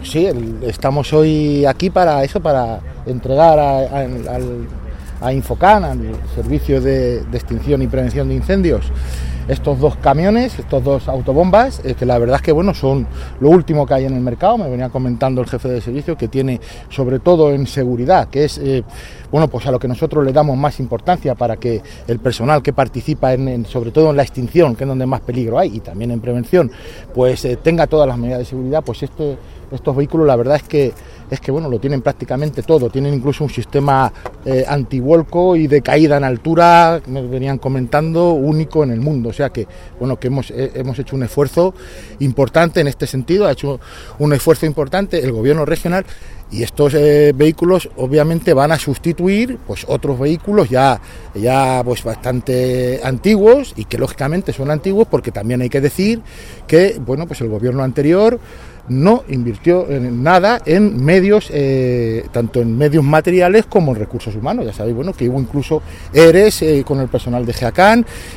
Sí, estamos hoy aquí para eso, para entregar a Infocan, al Servicio de Extinción y Prevención de Incendios, estos 2 camiones, estos 2 autobombas, que la verdad es que bueno, son lo último que hay en el mercado. Me venía comentando el jefe de servicio que tiene, sobre todo en seguridad, que es bueno, pues a lo que nosotros le damos más importancia para que el personal que participa sobre todo en la extinción, que es donde más peligro hay, y también en prevención, pues tenga todas las medidas de seguridad. Pues estos vehículos la verdad es que bueno, lo tienen prácticamente todo, tienen incluso un sistema antivuelco y de caída en altura, me venían comentando, único en el mundo. O sea que bueno, que hemos hecho un esfuerzo importante en este sentido, ha hecho un esfuerzo importante el gobierno regional, y estos vehículos obviamente van a sustituir pues otros vehículos ya pues bastante antiguos, y que lógicamente son antiguos porque también hay que decir que bueno, pues el gobierno anterior no invirtió en nada en medios, tanto en medios materiales como en recursos humanos. Ya sabéis, bueno, que hubo incluso ERES con el personal de GEACAN,